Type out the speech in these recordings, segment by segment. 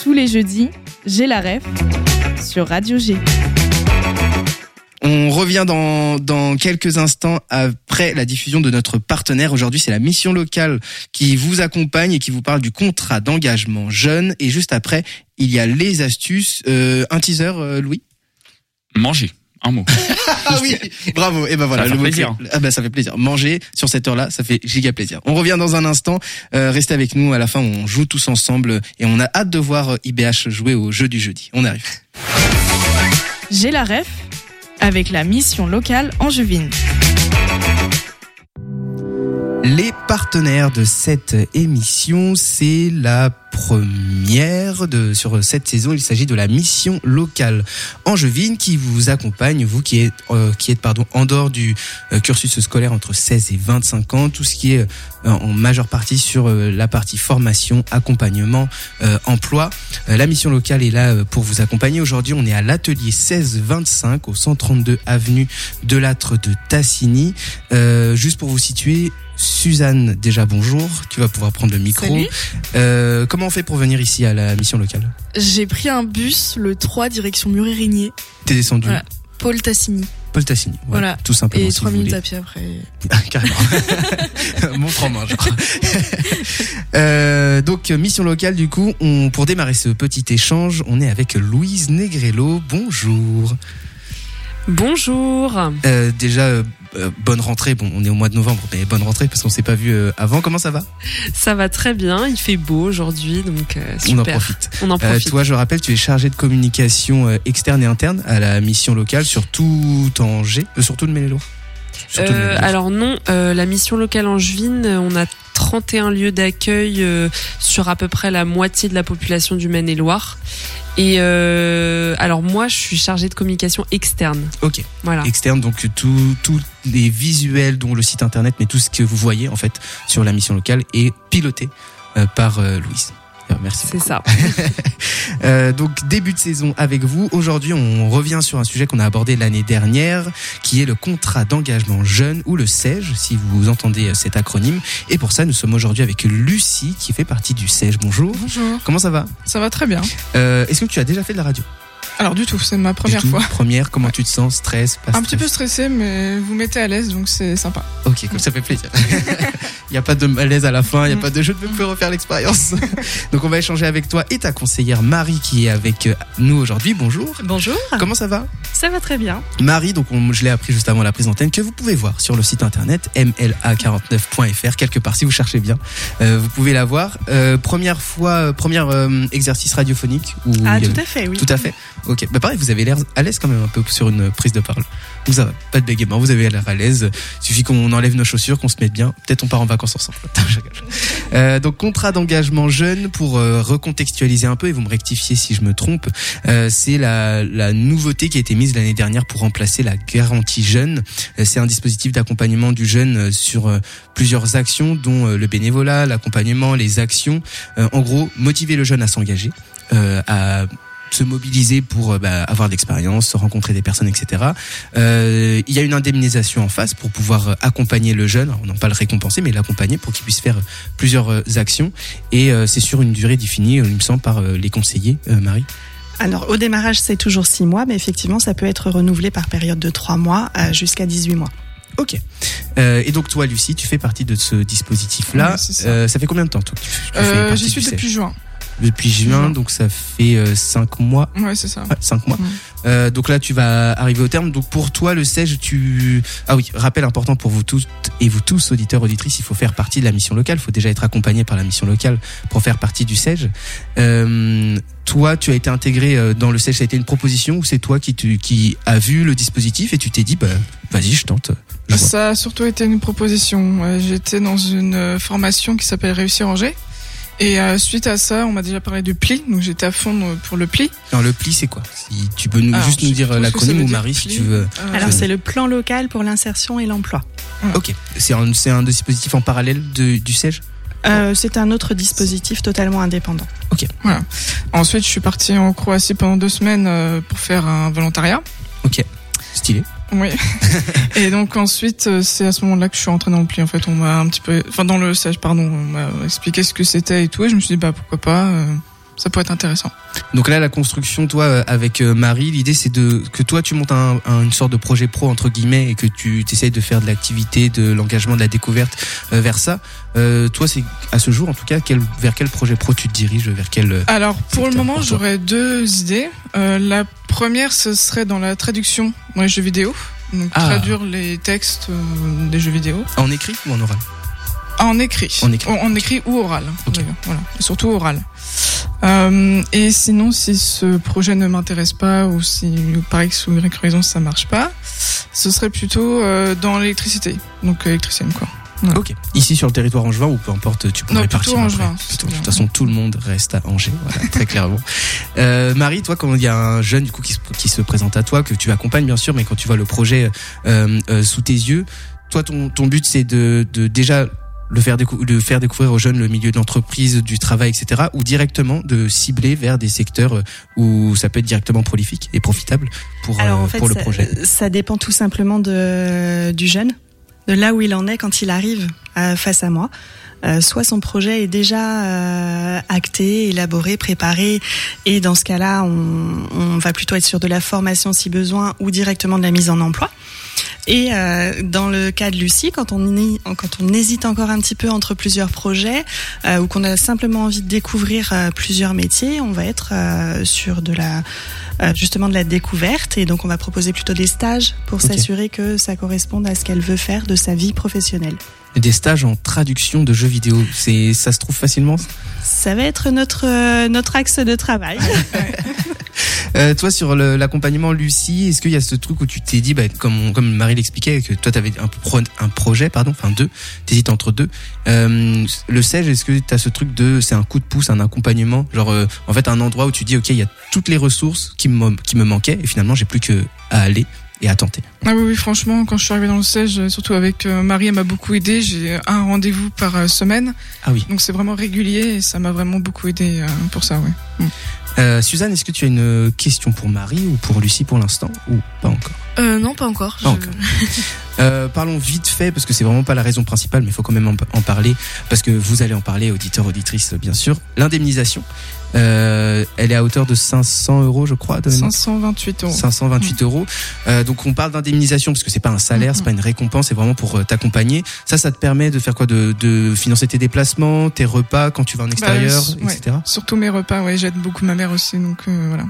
Tous les jeudis, j'ai la ref sur Radio G. On revient dans quelques instants après la diffusion de notre partenaire. Aujourd'hui, c'est la mission locale qui vous accompagne et qui vous parle du contrat d'engagement jeune. Et juste après, il y a les astuces. Un teaser, Louis ? Manger. Un mot. Ah oui, bravo. Et ben voilà, ça fait plaisir. Ça fait plaisir. Manger sur cette heure-là, ça fait giga plaisir. On revient dans un instant. Restez avec nous. À la fin, on joue tous ensemble et on a hâte de voir IBH jouer au jeu du jeudi. On arrive. J'ai la ref avec la mission locale angevine. Les partenaires de cette émission, c'est la première sur cette saison. Il s'agit de la mission locale angevine qui vous accompagne, vous qui êtes en dehors du cursus scolaire entre 16 et 25 ans, tout ce qui est en majeure partie sur la partie formation, accompagnement, emploi. La mission locale est là pour vous accompagner. Aujourd'hui, on est à l'atelier 1625 au 132 avenue de Lattre de Tassigny. Juste pour vous situer, Suzanne, déjà bonjour, tu vas pouvoir prendre le micro. Salut. Comment on fait pour venir ici à la mission locale ? J'ai pris un bus, le 3, direction Muret-Régnier. T'es descendu ? Voilà. Paul Tassigny. Paul Tassigny, voilà. Tout simplement. Et si 3 vous minutes voulez. à pied après. Carrément. Montre en main, je crois. Donc, mission locale, du coup, pour démarrer ce petit échange, on est avec Louise Negrello. Bonjour. Bonjour. Déjà, bonne rentrée. Bon, on est au mois de novembre, mais bonne rentrée parce qu'on s'est pas vu avant. Comment ça va ? Ça va très bien. Il fait beau aujourd'hui, donc super. On en profite. Toi, je rappelle, tu es chargée de communication externe et interne à la mission locale sur tout Angers, surtout de Maine-et-Loire. Alors non, la mission locale angevine, on a 31 lieux d'accueil sur à peu près la moitié de la population du Maine-et-Loire. Et alors moi, je suis chargée de communication externe. Ok. Voilà. Externe, donc tous les visuels, dont le site internet, mais tout ce que vous voyez en fait sur la mission locale est piloté par Louise. Merci. C'est ça. Donc début de saison avec vous. Aujourd'hui, on revient sur un sujet qu'on a abordé l'année dernière, qui est le contrat d'engagement jeune ou le CEJ, si vous entendez cet acronyme. Et pour ça, nous sommes aujourd'hui avec Lucie, qui fait partie du CEJ. Bonjour. Bonjour. Comment ça va ? Ça va très bien. Est-ce que tu as déjà fait de la radio ? Alors du tout, c'est ma première fois. Première, comment tu te sens ? Stress, pas stress ? Un petit peu stressé, mais vous mettez à l'aise, donc c'est sympa. Ok, cool, ça fait plaisir. Il n'y a pas de malaise à la fin, il n'y a pas de je ne peux plus refaire l'expérience. Donc on va échanger avec toi et ta conseillère Marie qui est avec nous aujourd'hui. Bonjour. Bonjour. Comment ça va ? Ça va très bien. Marie, donc je l'ai appris juste avant la prise d'antenne, que vous pouvez voir sur le site internet mla49.fr, quelque part si vous cherchez bien. Vous pouvez la voir. Premier exercice radiophonique. Tout à fait, oui. Tout à fait. Ok, bah pareil, vous avez l'air à l'aise quand même un peu sur une prise de parole. Donc ça va, pas de bégaiement, vous avez l'air à l'aise. Il suffit qu'on enlève nos chaussures, qu'on se mette bien. Peut-être on part en vacances ensemble. Donc contrat d'engagement jeune, pour recontextualiser un peu, et vous me rectifiez si je me trompe, c'est la nouveauté qui a été mise l'année dernière pour remplacer la garantie jeune. C'est un dispositif d'accompagnement du jeune sur plusieurs actions, dont le bénévolat, l'accompagnement, les actions. En gros, motiver le jeune à s'engager, à se mobiliser pour avoir de l'expérience, rencontrer des personnes, etc. Il y a une indemnisation en face pour pouvoir accompagner le jeune. Alors, on n'en pas le récompenser, mais l'accompagner pour qu'il puisse faire plusieurs actions. Et c'est sur une durée définie, il me semble, par les conseillers. Marie ? Alors, au démarrage, c'est toujours 6 mois, mais effectivement, ça peut être renouvelé par période de 3 mois jusqu'à 18 mois. Ok. Et donc toi, Lucie, tu fais partie de ce dispositif-là. Oui, c'est ça. Ça fait combien de temps, toi, que tu fais partie J'y suis du depuis CEJ ? juin. Depuis juin, donc ça fait 5 mois. Ouais, c'est ça. 5 mois. Donc là, tu vas arriver au terme. Donc pour toi, le CEJ, Ah oui, rappel important pour vous toutes et vous tous, auditeurs, auditrices, il faut faire partie de la mission locale. Il faut déjà être accompagné par la mission locale pour faire partie du CEJ. Toi, tu as été intégré dans le CEJ. Ça a été une proposition ou c'est toi qui as vu le dispositif et tu t'es dit, vas-y, je tente. Ça a surtout été une proposition. J'étais dans une formation qui s'appelle Réussir Angers. Et suite à ça, on m'a déjà parlé du PLI, donc j'étais à fond pour le PLI. Alors le PLI, c'est quoi ? Si tu peux nous dire l'acronyme, ou Marie, si tu veux. Alors c'est le plan local pour l'insertion et l'emploi. Ok, c'est un dispositif en parallèle du CEJ ? C'est un autre dispositif totalement indépendant. Ok. Voilà. Ensuite, je suis partie en Croatie pendant 2 semaines pour faire un volontariat. Ok, stylé. Oui. Et donc ensuite, c'est à ce moment-là que je suis rentrée dans le PLI. En fait, on m'a dans le CEJ, on m'a expliqué ce que c'était et tout, et je me suis dit pourquoi pas. ça pourrait être intéressant. Donc là, la construction, toi, avec Marie, l'idée c'est que toi tu montes une sorte de projet pro entre guillemets et que tu essayes de faire de l'activité, de l'engagement, de la découverte vers ça. Toi, c'est à ce jour en tout cas, vers quel projet pro tu te diriges, vers quel Alors pour le moment, pour toi j'aurais 2 idées. La première, ce serait dans la traduction dans les jeux vidéo. Donc traduire les textes des jeux vidéo. En écrit ou en oral? En écrit. En écrit ou oral. Okay. Voilà. Et surtout oral. Et sinon, si ce projet ne m'intéresse pas ou si par X ou Y raison ça marche pas, ce serait plutôt dans l'électricité. Donc électricienne quoi. Ouais. Ok. Ici sur le territoire angevin ou peu importe, tu pourrais partir. Non, plutôt angevin. De toute façon, tout le monde reste à Angers, voilà, très clairement. Marie, toi, quand il y a un jeune du coup qui se présente à toi, que tu accompagnes bien sûr, mais quand tu vois le projet sous tes yeux, toi, ton but c'est de déjà de faire découvrir aux jeunes le milieu de l'entreprise, du travail, etc., ou directement de cibler vers des secteurs où ça peut être directement prolifique et profitable pour le projet. Ça dépend tout simplement du jeune, de là où il en est quand il arrive face à moi. Soit son projet est déjà acté, élaboré, préparé, et dans ce cas-là, on va plutôt être sur de la formation si besoin, ou directement de la mise en emploi. Et dans le cas de Lucie, quand on hésite encore un petit peu entre plusieurs projets, ou qu'on a simplement envie de découvrir plusieurs métiers, on va être sur de la découverte, et donc on va proposer plutôt des stages pour s'assurer que ça corresponde à ce qu'elle veut faire de sa vie professionnelle. Des stages en traduction de jeux vidéo, ça se trouve facilement? Ça va être notre axe de travail. Toi, sur l'accompagnement Lucie, est-ce qu'il y a ce truc où tu t'es dit, comme Marie l'expliquait, que toi t'avais un projet, deux, t'hésites entre deux. Le CEJ, est-ce que t'as ce truc c'est un coup de pouce, un accompagnement, genre en fait un endroit où tu dis, ok, il y a toutes les ressources qui me manquaient et finalement j'ai plus que à aller et à tenter. Ah oui, franchement, quand je suis arrivée dans le CEJ, surtout avec Marie, elle m'a beaucoup aidé. J'ai un rendez-vous par semaine. Ah oui. Donc c'est vraiment régulier et ça m'a vraiment beaucoup aidé pour ça, oui. Suzanne, est-ce que tu as une question pour Marie ou pour Lucie pour l'instant, ou pas encore? Non, pas encore. Parlons vite fait, parce que c'est vraiment pas la raison principale, mais il faut quand même en parler, parce que vous allez en parler, auditeurs, auditrices, bien sûr. L'indemnisation, elle est à hauteur de 500 €, je crois. 528 €. 528 €. Donc on parle d'indemnisation parce que c'est pas un salaire, c'est pas une récompense, c'est vraiment pour t'accompagner. Ça te permet de faire quoi? De financer tes déplacements, tes repas quand tu vas en extérieur, etc. Surtout mes repas, ouais, j'aide beaucoup ma mère aussi, donc voilà.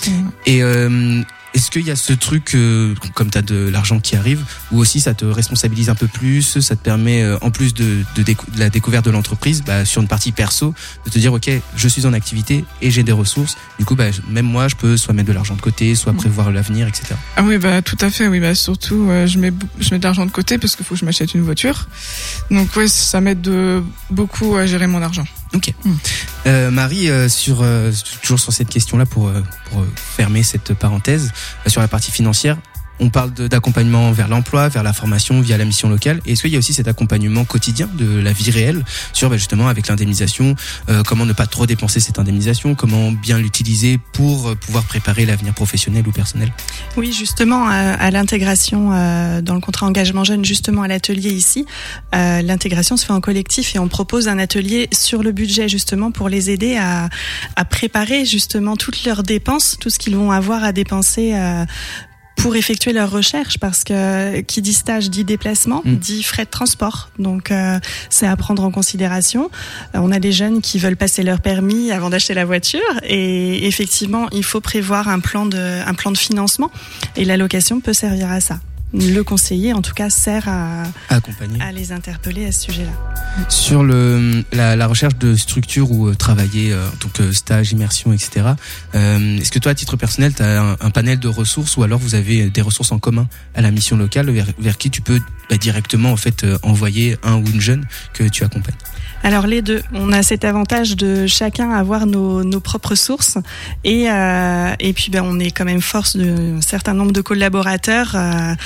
Et est-ce qu'il y a ce truc, comme tu as de l'argent qui arrive, ou aussi ça te responsabilise un peu plus, ça te permet, en plus de la découverte de l'entreprise, sur une partie perso, de te dire, ok, je suis en activité et j'ai des ressources, du coup, même moi, je peux soit mettre de l'argent de côté, soit prévoir l'avenir, etc. Ah oui, tout à fait, oui, surtout, je mets de l'argent de côté parce qu'il faut que je m'achète une voiture. Donc, ouais, ça m'aide beaucoup à gérer mon argent. Ok. Marie, toujours sur cette question-là, pour fermer cette parenthèse, sur la partie financière, on parle d'accompagnement vers l'emploi, vers la formation, via la mission locale. Et est-ce qu'il y a aussi cet accompagnement quotidien de la vie réelle sur justement avec l'indemnisation, comment ne pas trop dépenser cette indemnisation, comment bien l'utiliser pour pouvoir préparer l'avenir professionnel ou personnel? Oui, justement, à l'intégration dans le contrat engagement jeune, justement à l'atelier ici, l'intégration se fait en collectif et on propose un atelier sur le budget justement pour les aider à préparer justement toutes leurs dépenses, tout ce qu'ils vont avoir à dépenser pour effectuer leurs recherches, parce que qui dit stage dit déplacement, dit frais de transport. Donc c'est à prendre en considération. On a des jeunes qui veulent passer leur permis avant d'acheter la voiture, et effectivement il faut prévoir un plan de financement, et l'allocation peut servir à ça. Le conseiller, en tout cas, sert à les interpeller à ce sujet-là. Sur la recherche de structures où travailler, donc stage, immersion, etc. Est-ce que toi, à titre personnel, tu as un panel de ressources, ou alors vous avez des ressources en commun à la mission locale vers qui tu peux directement en fait envoyer un ou une jeune que tu accompagnes? Alors les deux, on a cet avantage de chacun avoir nos propres sources, et puis on est quand même force d'un certain nombre de collaborateurs.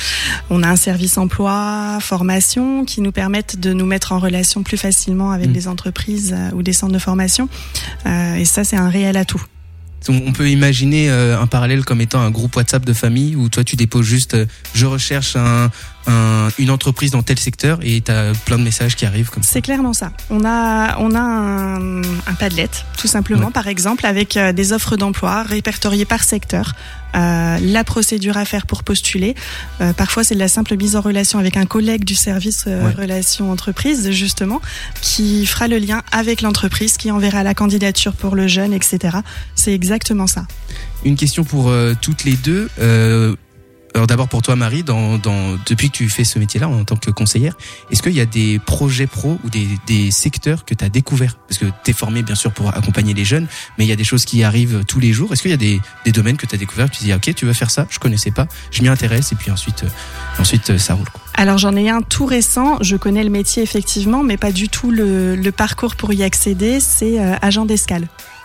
On a un service emploi, formation qui nous permettent de nous mettre en relation plus facilement avec des entreprises ou des centres de formation, et ça c'est un réel atout. On peut imaginer un parallèle comme étant un groupe WhatsApp de famille où toi tu déposes juste je recherche un une entreprise dans tel secteur et t'as plein de messages qui arrivent comme ça. C'est clairement ça. On a un Padlet, tout simplement, par exemple, avec des offres d'emploi répertoriées par secteur. La procédure à faire pour postuler. Parfois, c'est de la simple mise en relation avec un collègue du service relations entreprises, justement, qui fera le lien avec l'entreprise, qui enverra la candidature pour le jeune, etc. C'est exactement ça. Une question pour toutes les deux. Alors d'abord pour toi Marie, depuis que tu fais ce métier-là en tant que conseillère, est-ce qu'il y a des projets pro ou des secteurs que tu as découverts? Parce que tu es formée bien sûr pour accompagner les jeunes, mais il y a des choses qui arrivent tous les jours. Est-ce qu'il y a des domaines que tu as découverts, tu te dis ok, tu veux faire ça, je connaissais pas, je m'y intéresse et puis ensuite ça roule quoi. Alors j'en ai un tout récent, je connais le métier effectivement, mais pas du tout le parcours pour y accéder, c'est agent d'escale.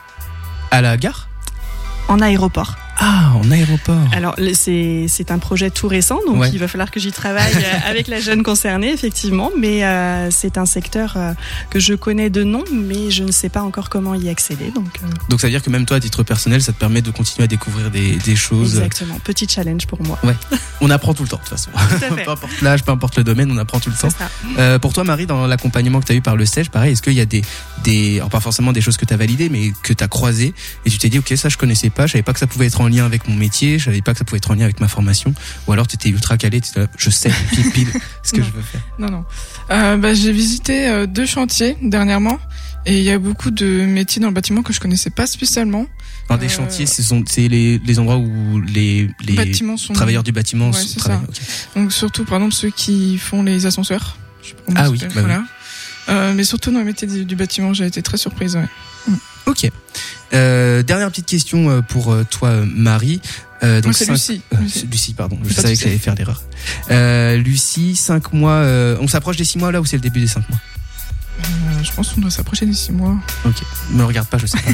À la gare? En aéroport. Ah, en aéroport. Alors c'est un projet tout récent, donc il va falloir que j'y travaille avec la jeune concernée, effectivement, mais c'est un secteur que je connais de nom, mais je ne sais pas encore comment y accéder. Donc ça veut dire que même toi, à titre personnel, ça te permet de continuer à découvrir des choses. Exactement, petit challenge pour moi. Ouais, on apprend tout le temps de toute façon. Peu importe l'âge, peu importe le domaine, on apprend tout le temps. Pour toi Marie, dans l'accompagnement que tu as eu par le SEJ, pareil, est-ce qu'il y a alors pas forcément des choses que tu as validées, mais que tu as croisées et tu t'es dit ok, ça je connaissais pas, je savais pas que ça pouvait être en lien avec mon métier, je savais pas que ça pouvait être en lien avec ma formation, ou alors tu étais ultra calé, je sais pile ce que je veux faire. Non. J'ai visité 2 chantiers dernièrement et il y a beaucoup de métiers dans le bâtiment que je connaissais pas spécialement. Alors des chantiers, c'est les endroits où les travailleurs du bâtiment travaillent. Okay. Donc surtout par exemple ceux qui font les ascenseurs. Ah oui, voilà. Mais surtout dans les métiers du bâtiment, j'ai été très surprise. Ouais. Ok. Dernière petite question pour toi Marie. Donc c'est Lucie. Lucie, pardon. Je savais que j'allais faire l'erreur. Lucie, 5 mois. On s'approche des 6 mois là ou c'est le début des 5 mois? Je pense qu'on doit s'approcher des 6 mois. Ok. Me regarde pas, je sais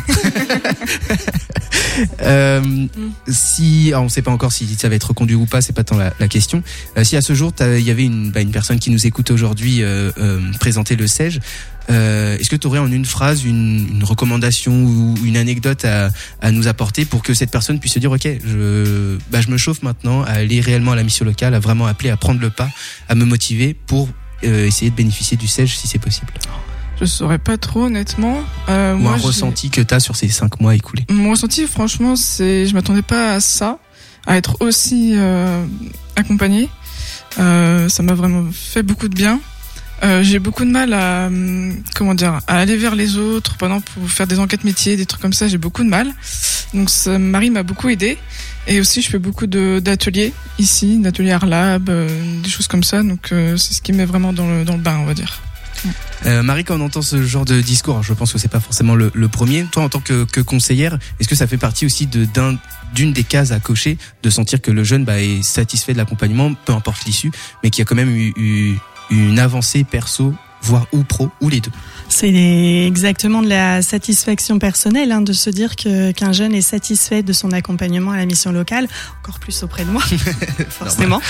pas. On sait pas encore si ça va être reconduit ou pas, c'est pas tant la question. Si à ce jour il y avait une personne qui nous écoute aujourd'hui présenter le SEJ, est-ce que tu aurais en une phrase une recommandation ou une anecdote à nous apporter pour que cette personne puisse se dire ok, je me chauffe maintenant à aller réellement à la mission locale, à vraiment appeler, à prendre le pas, à me motiver pour essayer de bénéficier du SEJ si c'est possible? Je saurais pas trop honnêtement. Ou un ressenti que tu as sur ces 5 mois écoulés? Mon ressenti franchement, je m'attendais pas à ça, à être aussi accompagnée. Ça m'a vraiment fait beaucoup de bien. J'ai beaucoup de mal à aller vers les autres, par exemple pour faire des enquêtes métiers, des trucs comme ça, j'ai beaucoup de mal. Donc Marie m'a beaucoup aidée. Et aussi je fais beaucoup d'ateliers ici, d'ateliers Arlab, des choses comme ça. Donc c'est ce qui me met vraiment dans le bain, on va dire. Marie, quand on entend ce genre de discours, alors je pense que c'est pas forcément le premier. Toi, en tant que conseillère, est-ce que ça fait partie aussi d'une des cases à cocher, de sentir que le jeune est satisfait de l'accompagnement, peu importe l'issue, mais qu'il y a quand même eu une avancée perso, voire ou pro, ou les deux? C'est exactement de la satisfaction personnelle, de se dire qu'un jeune est satisfait de son accompagnement à la mission locale, encore plus auprès de moi, forcément.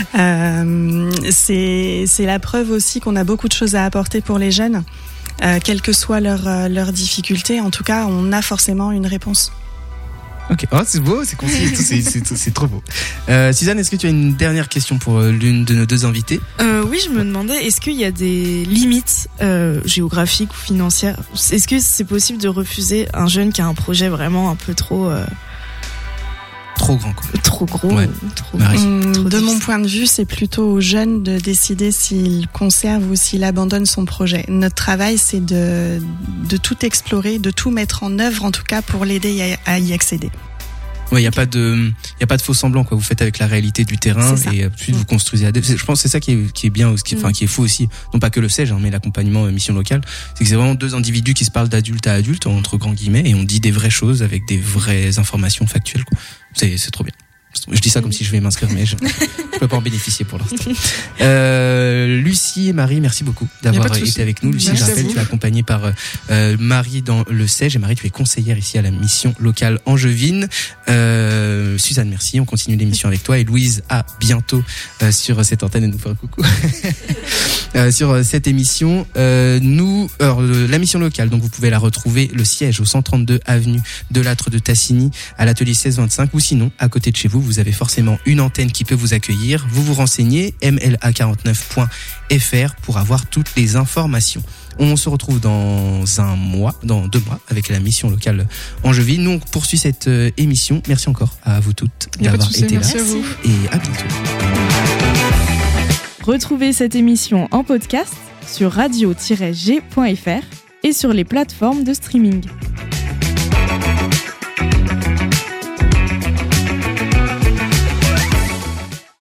C'est la preuve aussi qu'on a beaucoup de choses à apporter pour les jeunes, quelles que soient leurs difficultés. En tout cas, on a forcément une réponse. Ok, c'est beau, c'est concis, c'est trop beau. Suzanne, est-ce que tu as une dernière question pour l'une de nos 2 invités? Oui, je me demandais, est-ce qu'il y a des limites géographiques ou financières? Est-ce que c'est possible de refuser un jeune qui a un projet vraiment un peu trop grand quoi? Trop gros. Ouais. De mon point de vue, c'est plutôt aux jeunes de décider s'ils conservent ou s'ils abandonnent son projet. Notre travail, c'est de tout explorer, de tout mettre en œuvre, en tout cas pour l'aider à y accéder. Ouais, il y a pas de faux semblant quoi. Vous faites avec la réalité du terrain et ensuite vous construisez. Je pense que c'est ça qui est bien, qui est faux aussi. Non pas que le SEJ, mais l'accompagnement mission locale, c'est que c'est vraiment 2 individus qui se parlent d'adulte à adulte entre grands guillemets et on dit des vraies choses avec des vraies informations factuelles quoi. C'est trop bien. Je dis ça comme si je vais m'inscrire, mais je peux pas en bénéficier pour l'instant. Lucie et Marie, merci beaucoup d'avoir été avec nous. Lucie, je rappelle, tu es accompagnée par Marie dans le SEJ et Marie, tu es conseillère ici à la mission locale angevine. Suzanne, merci. On continue l'émission avec toi et Louise, à bientôt sur cette antenne et nous faire un coucou. Sur cette émission, la mission locale, donc vous pouvez la retrouver, le siège au 132 avenue de Lattre de Tassigny à l'atelier 1625 ou sinon à côté de chez vous vous avez forcément une antenne qui peut vous accueillir. Vous vous renseignez, mla49.fr pour avoir toutes les informations. On se retrouve dans 2 mois, avec la mission locale Angevine. Nous, on poursuit cette émission. Merci encore à vous toutes d'avoir été là. Merci à vous. Et à bientôt. Retrouvez cette émission en podcast sur radio-g.fr et sur les plateformes de streaming.